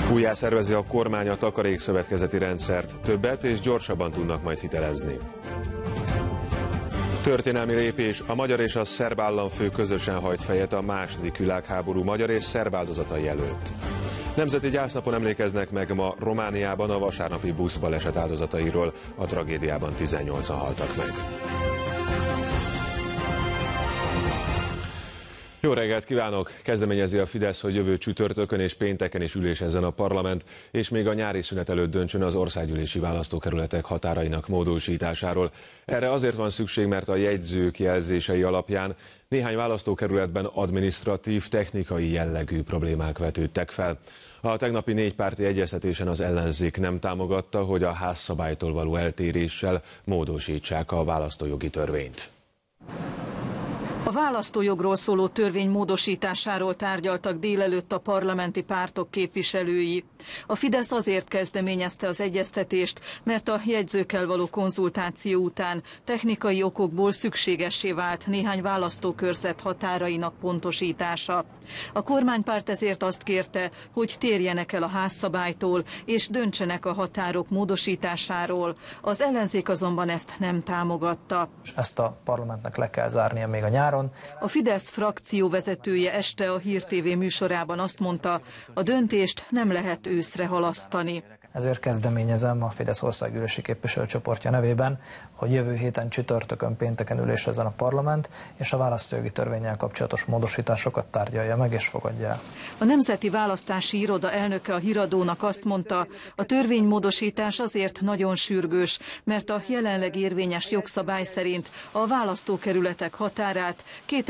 Újjá szervezi a kormány a takarékszövetkezeti rendszert, többet és gyorsabban tudnak majd hitelezni. Történelmi lépés, a magyar és a szerb államfő közösen hajt fejet a második világháború magyar és szerb áldozatai előtt. Nemzeti gyásznapon emlékeznek meg ma Romániában a vasárnapi buszbaleset áldozatairól, a tragédiában 18-an haltak meg. Jó reggelt kívánok! Kezdeményezi a Fidesz, hogy jövő csütörtökön és pénteken is ülésezzen a parlament, és még a nyári szünet előtt döntsön az országgyűlési választókerületek határainak módosításáról. Erre azért van szükség, mert a jegyzők jelzései alapján néhány választókerületben adminisztratív, technikai jellegű problémák vetődtek fel. A tegnapi négypárti egyeztetésen az ellenzék nem támogatta, hogy a házszabálytól való eltéréssel módosítsák a választójogi törvényt. A választójogról szóló törvény módosításáról tárgyaltak délelőtt a parlamenti pártok képviselői. A Fidesz azért kezdeményezte az egyeztetést, mert a jegyzőkkel való konzultáció után technikai okokból szükségessé vált néhány választókörzet határainak pontosítása. A kormánypárt ezért azt kérte, hogy térjenek el a házszabálytól és döntsenek a határok módosításáról. Az ellenzék azonban ezt nem támogatta. Ezt a parlamentnek le kell zárnia még a nyáron. A Fidesz frakcióvezetője este a Hír TV műsorában azt mondta, a döntést nem lehet őszre halasztani. Ezért kezdeményezem a Fidesz országgyűlési képviselőcsoportja nevében, hogy jövő héten csütörtökön, pénteken ülésezzen a parlament, és a választójogi törvénnyel kapcsolatos módosításokat tárgyalja meg és fogadja el. A Nemzeti Választási Iroda elnöke a Híradónak azt mondta, a törvénymódosítás azért nagyon sürgős, mert a jelenleg érvényes jogszabály szerint a választókerületek határát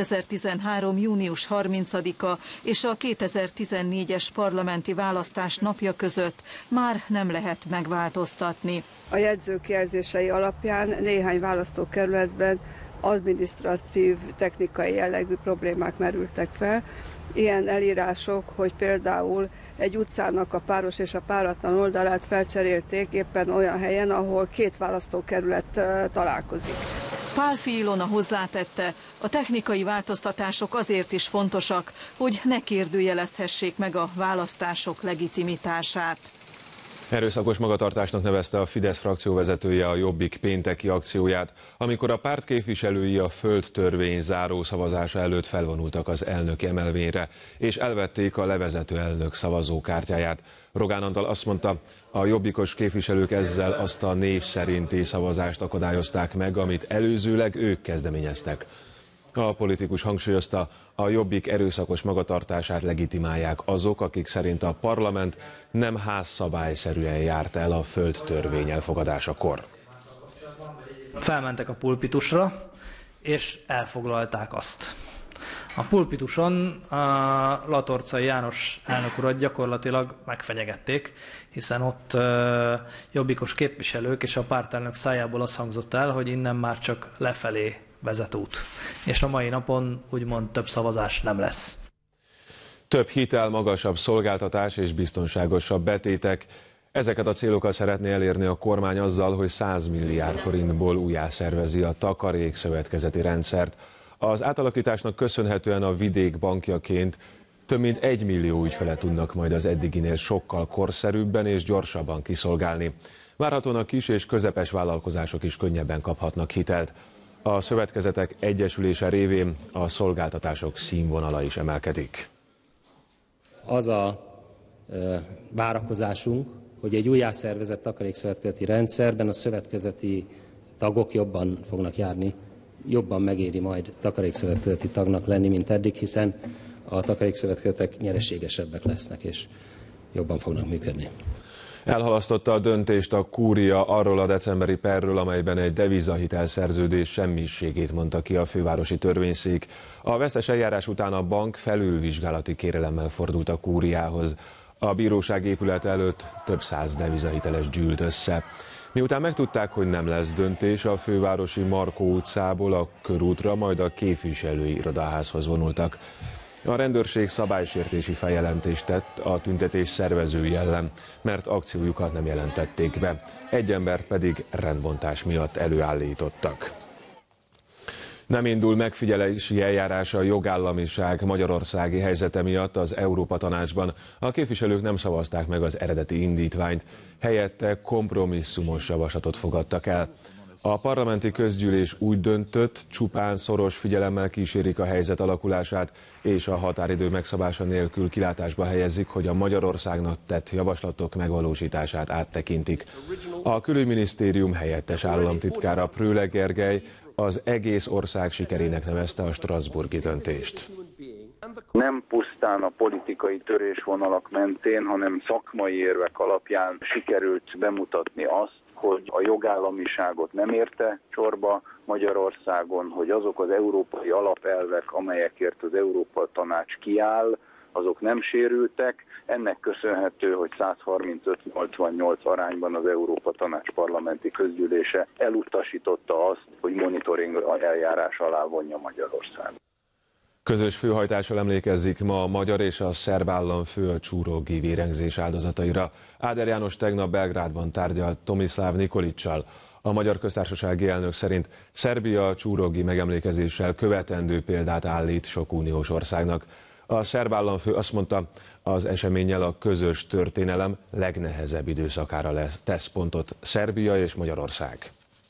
2013. június 30-a és a 2014-es parlamenti választás napja között már nem lehet megváltoztatni. A jegyzők jelzései alapján néhány választókerületben adminisztratív, technikai jellegű problémák merültek fel. Ilyen elírások, hogy például egy utcának a páros és a páratlan oldalát felcserélték éppen olyan helyen, ahol két választókerület találkozik. Pálffy Ilona hozzátette, a technikai változtatások azért is fontosak, hogy ne kérdőjelezhessék meg a választások legitimitását. Erőszakos magatartásnak nevezte a Fidesz frakcióvezetője a Jobbik pénteki akcióját, amikor a párt képviselői a földtörvény záró szavazása előtt felvonultak az elnöki emelvényre, és elvették a levezető elnök szavazókártyáját. Rogán Antal azt mondta, a jobbikos képviselők ezzel azt a név szerinti szavazást akadályozták meg, amit előzőleg ők kezdeményeztek. A politikus hangsúlyozta, a Jobbik erőszakos magatartását legitimálják azok, akik szerint a parlament nem házszabályszerűen járt el a földtörvény elfogadásakor. Felmentek a pulpitusra, és elfoglalták azt. A pulpituson a Latorcai János elnök urat gyakorlatilag megfenyegették, hiszen ott jobbikos képviselők és a pártelnök szájából az hangzott el, hogy innen már csak lefelé vezet út. És a mai napon úgymond több szavazás nem lesz. Több hitel, magasabb szolgáltatás és biztonságosabb betétek. Ezeket a célokat szeretné elérni a kormány azzal, hogy 100 milliárd forintból újjászervezi a takarékszövetkezeti rendszert. Az átalakításnak köszönhetően a vidék bankjaként több mint 1 millió ügyfele tudnak majd az eddiginél sokkal korszerűbben és gyorsabban kiszolgálni. Várhatóan a kis és közepes vállalkozások is könnyebben kaphatnak hitelt. A szövetkezetek egyesülése révén a szolgáltatások színvonala is emelkedik. Az a várakozásunk, hogy egy újjászervezett takarékszövetkezeti rendszerben a szövetkezeti tagok jobban fognak járni, jobban megéri majd takarékszövetkezeti tagnak lenni, mint eddig, hiszen a takarékszövetkezetek nyereségesebbek lesznek és jobban fognak működni. Elhalasztotta a döntést a kúria arról a decemberi perről, amelyben egy devizahitelszerződés semmiségét mondta ki a fővárosi törvényszék. A vesztes eljárás után a bank felülvizsgálati kérelemmel fordult a kúriához. A bíróság épülete előtt több száz devizahiteles gyűlt össze. Miután megtudták, hogy nem lesz döntés, a fővárosi Markó utcából a körútra, majd a képviselői irodaházhoz vonultak. A rendőrség szabálysértési feljelentést tett a tüntetés szervezői ellen, mert akciójukat nem jelentették be. Egy embert pedig rendbontás miatt előállítottak. Nem indul megfigyelési eljárása a jogállamiság magyarországi helyzete miatt az Európa-Tanácsban. A képviselők nem szavazták meg az eredeti indítványt, helyette kompromisszumos javaslatot fogadtak el. A parlamenti közgyűlés úgy döntött, csupán szoros figyelemmel kísérik a helyzet alakulását, és a határidő megszabása nélkül kilátásba helyezik, hogy a Magyarországnak tett javaslatok megvalósítását áttekintik. A külügyminisztérium helyettes államtitkára, Pröhle Gergely az egész ország sikerének nevezte a strasbourgi döntést. Nem pusztán a politikai törésvonalak mentén, hanem szakmai érvek alapján sikerült bemutatni azt, hogy a jogállamiságot nem érte sorba Magyarországon, hogy azok az európai alapelvek, amelyekért az Európa-Tanács kiáll, azok nem sérültek. Ennek köszönhető, hogy 135-88 arányban az Európa-Tanács parlamenti közgyűlése elutasította azt, hogy monitoring eljárás alá vonja Magyarországot. Közös főhajtással emlékezzik ma a magyar és a szerb államfő a csúrogi vérengzés áldozataira. Áder János tegnap Belgrádban tárgyalt Tomislav Nikolićsal. A Magyar Köztársasági Elnök szerint Szerbia csúrogi megemlékezéssel követendő példát állít sok uniós országnak. A szerb államfő azt mondta, az eseménnyel a közös történelem legnehezebb időszakára tesz pontot Szerbia és Magyarország.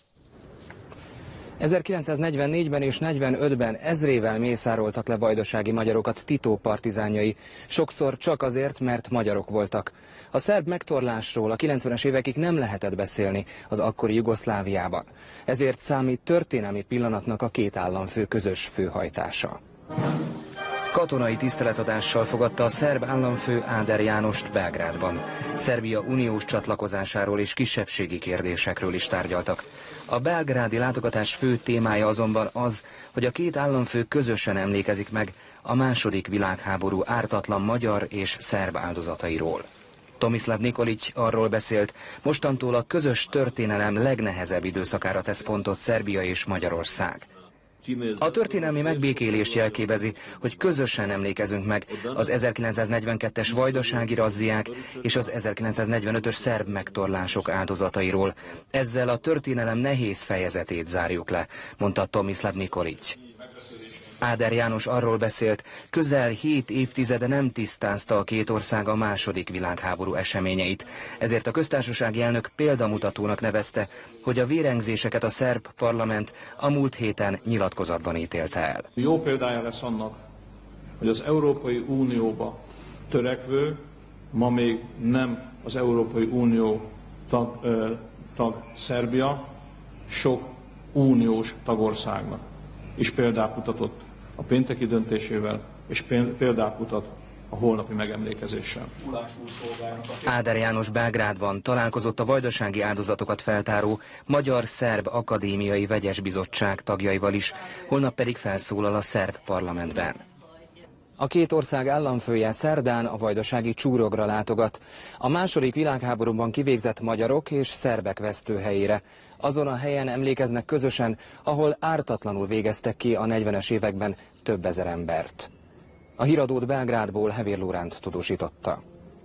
1944-ben és 45-ben ezrével mészároltak le vajdasági magyarokat Tito partizánjai, sokszor csak azért, mert magyarok voltak. A szerb megtorlásról a 90-es évekig nem lehetett beszélni az akkori Jugoszláviában. Ezért számít történelmi pillanatnak a két államfő közös főhajtása. Katonai tiszteletadással fogadta a szerb államfő Áder Jánost Belgrádban. Szerbia uniós csatlakozásáról és kisebbségi kérdésekről is tárgyaltak. A belgrádi látogatás fő témája azonban az, hogy a két államfő közösen emlékezik meg a II. Világháború ártatlan magyar és szerb áldozatairól. Tomislav Nikolić arról beszélt, mostantól a közös történelem legnehezebb időszakára tesz pontot Szerbia és Magyarország. A történelmi megbékélést jelképezi, hogy közösen emlékezünk meg az 1942-es vajdasági razziák és az 1945-ös szerb megtorlások áldozatairól. Ezzel a történelem nehéz fejezetét zárjuk le, mondta Tomislav Nikolić. Áder János arról beszélt, közel 7 évtizede nem tisztázta a két ország a II. Világháború eseményeit. Ezért a köztársasági elnök példamutatónak nevezte, hogy a vérengzéseket a szerb parlament a múlt héten nyilatkozatban ítélte el. Jó példája lesz annak, hogy az Európai Unióba törekvő, ma még nem az Európai Unió tag Szerbia, sok uniós tagországnak is példát mutatott a pénteki döntésével, és példát mutat a holnapi megemlékezéssel. Áder János Belgrádban találkozott a vajdasági áldozatokat feltáró Magyar-Szerb Akadémiai Vegyes Bizottság tagjaival is, holnap pedig felszólal a szerb parlamentben. A két ország államfője szerdán a vajdasági Csúrogra látogat, a II. Világháborúban kivégzett magyarok és szerbek vesztőhelyére. Azon a helyen emlékeznek közösen, ahol ártatlanul végeztek ki a 40-es években több ezer embert. A híradót Belgrádból Hevér Lóránt tudósította.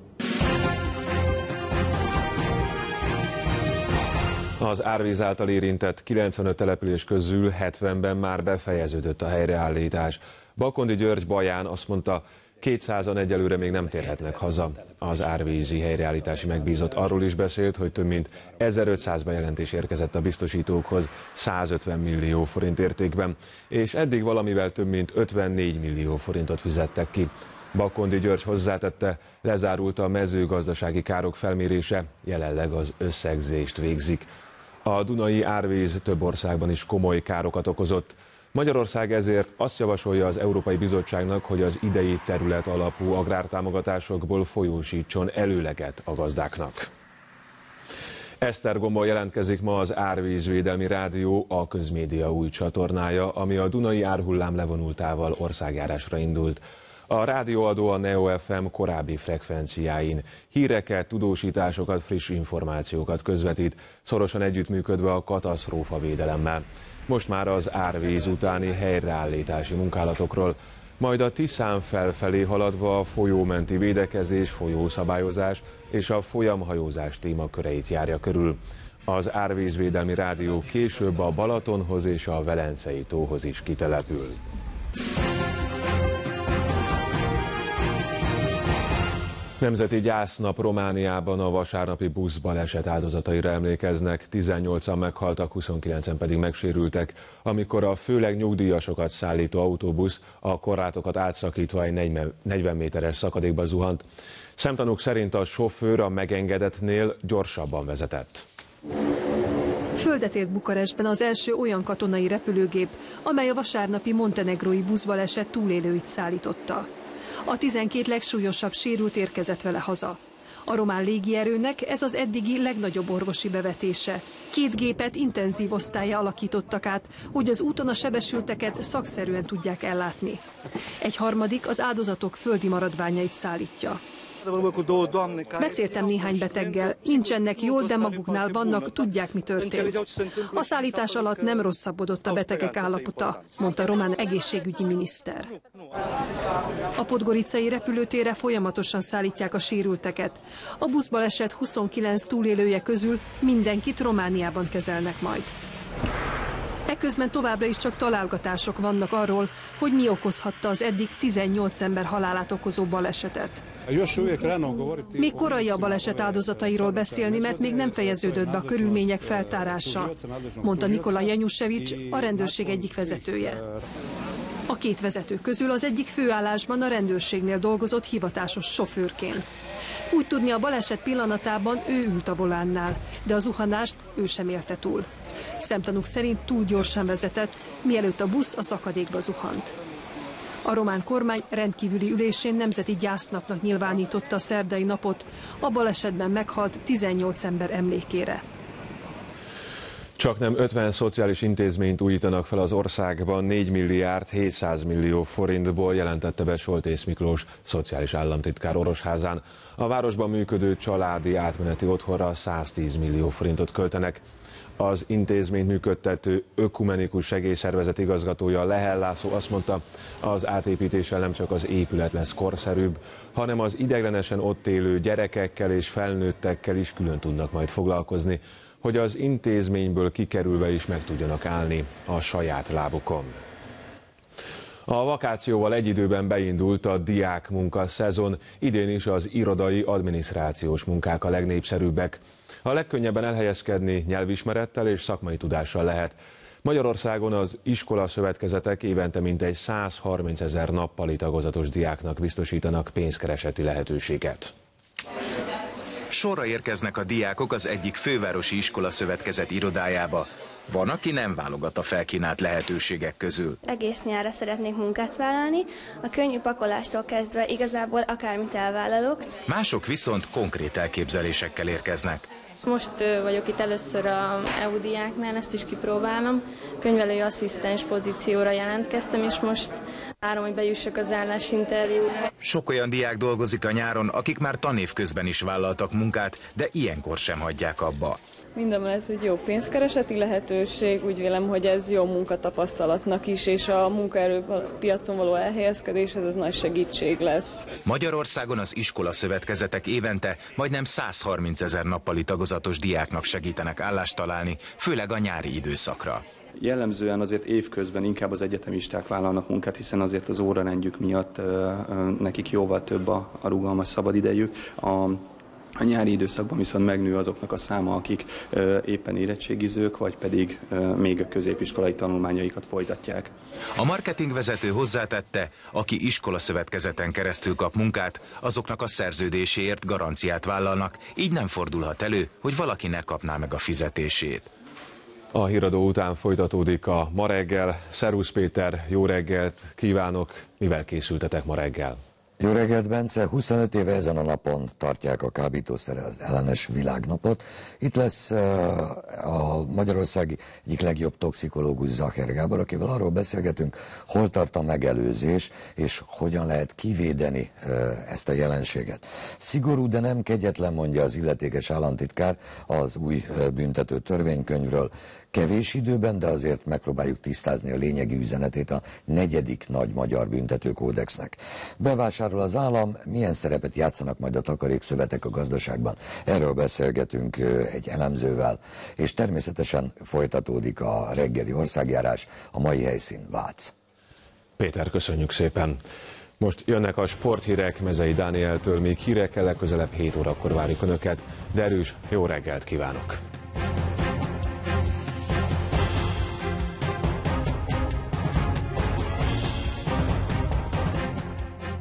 Az árvíz által érintett 95 település közül 70-ben már befejeződött a helyreállítás. Bakondi György Baján azt mondta, 200-an egyelőre még nem térhetnek haza. Az árvízi helyreállítási megbízott arról is beszélt, hogy több mint 1500 bejelentés érkezett a biztosítókhoz 150 millió forint értékben, és eddig valamivel több mint 54 millió forintot fizettek ki. Bakondi György hozzátette, lezárult a mezőgazdasági károk felmérése, jelenleg az összegzést végzik. A dunai árvíz több országban is komoly károkat okozott. Magyarország ezért azt javasolja az Európai Bizottságnak, hogy az idei terület alapú agrártámogatásokból folyósítson előleget a gazdáknak. Esztergomban jelentkezik ma az Árvízvédelmi Rádió, a közmédia új csatornája, ami a Dunai árhullám levonultával országjárásra indult. A rádióadó a Neo FM korábbi frekvenciáin híreket, tudósításokat, friss információkat közvetít, szorosan együttműködve a katasztrófavédelemmel. Most már az árvíz utáni helyreállítási munkálatokról, majd a Tiszán felfelé haladva a folyómenti védekezés, folyószabályozás és a folyamhajózás témaköreit járja körül. Az Árvízvédelmi Rádió később a Balatonhoz és a Velencei tóhoz is kitelepül. Nemzeti gyásznap Romániában a vasárnapi buszbaleset áldozataira emlékeznek. 18-an meghaltak, 29-en pedig megsérültek, amikor a főleg nyugdíjasokat szállító autóbusz a korlátokat átszakítva egy 40 méteres szakadékba zuhant. Szemtanúk szerint a sofőr a megengedetnél gyorsabban vezetett. Földet ért Bukarestben az első olyan katonai repülőgép, amely a vasárnapi montenegrói buszbaleset túlélőit szállította. A 12 legsúlyosabb sérült érkezett vele haza. A román légierőnek ez az eddigi legnagyobb orvosi bevetése. 2 gépet intenzív osztállyá alakítottak át, hogy az úton a sebesülteket szakszerűen tudják ellátni. Egy harmadik az áldozatok földi maradványait szállítja. Beszéltem néhány beteggel, nincsenek jól, de maguknál vannak, tudják, mi történt. A szállítás alatt nem rosszabbodott a betegek állapota, mondta a román egészségügyi miniszter. A podgoricai repülőtérre folyamatosan szállítják a sérülteket. A buszbaleset 29 túlélője közül mindenkit Romániában kezelnek majd. Ekközben továbbra is csak találgatások vannak arról, hogy mi okozhatta az eddig 18 ember halálát okozó balesetet. Még korai a baleset áldozatairól beszélni, mert még nem fejeződött be a körülmények feltárása, mondta Nikola Janušević, a rendőrség egyik vezetője. A 2 vezető közül az egyik főállásban a rendőrségnél dolgozott hivatásos sofőrként. Úgy tudni, a baleset pillanatában ő ült a volánnál, de a zuhanást ő sem élte túl. Szemtanúk szerint túl gyorsan vezetett, mielőtt a busz a szakadékba zuhant. A román kormány rendkívüli ülésén nemzeti gyásznapnak nyilvánította a szerdai napot, a balesetben meghalt 18 ember emlékére. Csaknem 50 szociális intézményt újítanak fel az országban 4 milliárd 700 millió forintból, jelentette be Soltész Miklós szociális államtitkár Orosházán. A városban működő családi átmeneti otthonra 110 millió forintot költenek. Az intézményt működtető ökumenikus segélyszervezet igazgatója Lehel László azt mondta, az átépítéssel nem csak az épület lesz korszerűbb, hanem az ideiglenesen ott élő gyerekekkel és felnőttekkel is külön tudnak majd foglalkozni, hogy az intézményből kikerülve is meg tudjanak állni a saját lábukon. A vakációval egy időben beindult a diákmunka szezon, idén is az irodai adminisztrációs munkák a legnépszerűbbek. A legkönnyebben elhelyezkedni nyelvismerettel és szakmai tudással lehet. Magyarországon az iskolaszövetkezetek évente mintegy 130 000 nappali tagozatos diáknak biztosítanak pénzkereseti lehetőséget. Sorra érkeznek a diákok az egyik fővárosi iskolaszövetkezet irodájába. Van, aki nem válogat a felkínált lehetőségek közül. Egész nyárra szeretnék munkát vállalni, a könnyű pakolástól kezdve igazából akármit elvállalok. Mások viszont konkrét elképzelésekkel érkeznek. Most vagyok itt először a EU diáknál, ezt is kipróbálom. Könyvelői asszisztens pozícióra jelentkeztem, és most várom, hogy bejussak az állásinterjúra. Sok olyan diák dolgozik a nyáron, akik már tanév közben is vállaltak munkát, de ilyenkor sem hagyják abba. Mindemellett, hogy jó pénzkereseti lehetőség, úgy vélem, hogy ez jó munkatapasztalatnak is, és a munkaerőpiacon való elhelyezkedéshez ez nagy segítség lesz. Magyarországon az iskolaszövetkezetek évente majdnem 130 000 nappali tagozatos diáknak segítenek állást találni, főleg a nyári időszakra. Jellemzően azért évközben inkább az egyetemisták vállalnak munkát, hiszen azért az órarendjük miatt nekik jóval több a rugalmas szabadidejük. A nyári időszakban viszont megnő azoknak a száma, akik éppen érettségizők, vagy pedig még a középiskolai tanulmányaikat folytatják. A marketingvezető hozzátette, aki iskolaszövetkezeten keresztül kap munkát, azoknak a szerződéséért garanciát vállalnak, így nem fordulhat elő, hogy valaki ne kapná meg a fizetését. A híradó után folytatódik a Ma reggel. Szervusz Péter, jó reggelt kívánok! Mivel készültetek ma reggel? Jó reggelt, Bence! 25 éve ezen a napon tartják a kábítószer ellenes világnapot. Itt lesz a magyarországi egyik legjobb toxikológus, Zacher Gábor, akivel arról beszélgetünk, hol tart a megelőzés, és hogyan lehet kivédeni ezt a jelenséget. Szigorú, de nem kegyetlen, mondja az illetékes államtitkár az új büntető törvénykönyvről. Kevés időben, de azért megpróbáljuk tisztázni a lényegi üzenetét a 4. nagy magyar büntetőkódexnek. Bevásárol az állam, milyen szerepet játszanak majd a takarékszövetek a gazdaságban? Erről beszélgetünk egy elemzővel, és természetesen folytatódik a reggeli országjárás, a mai helyszín Vác. Péter, köszönjük szépen! Most jönnek a sporthírek Mezei Dánieltől, még hírekkel legközelebb 7 órakor várjuk Önöket, de erős, jó reggelt kívánok!